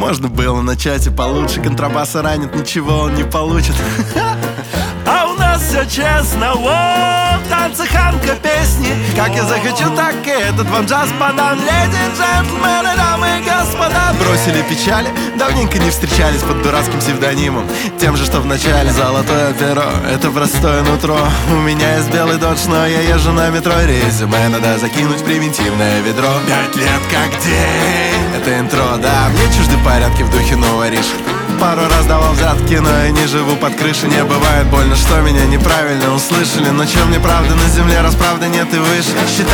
Можно было начать и получше. Контрабаса ранит, ничего он не получит. А у нас все честно, в танцы, хамка, песни. Как я захочу, так и этот вам джаз подам. Леди, джентльмены, дамы и господа. Бросили печали, давненько не встречались под дурацким псевдонимом, тем же, что в начале. Золотое перо, это простое нутро. У меня есть белый додж, но я езжу на метро. Резюме надо закинуть в превентивное ведро. 5 лет как день, это интро, да. Мне чужды порядки в духе новоришек. Пару раз давал взятки, но я не живу под крышей. Не бывает больно, что меня неправильно услышали. Но чем мне правда на земле, раз правды нет и выше.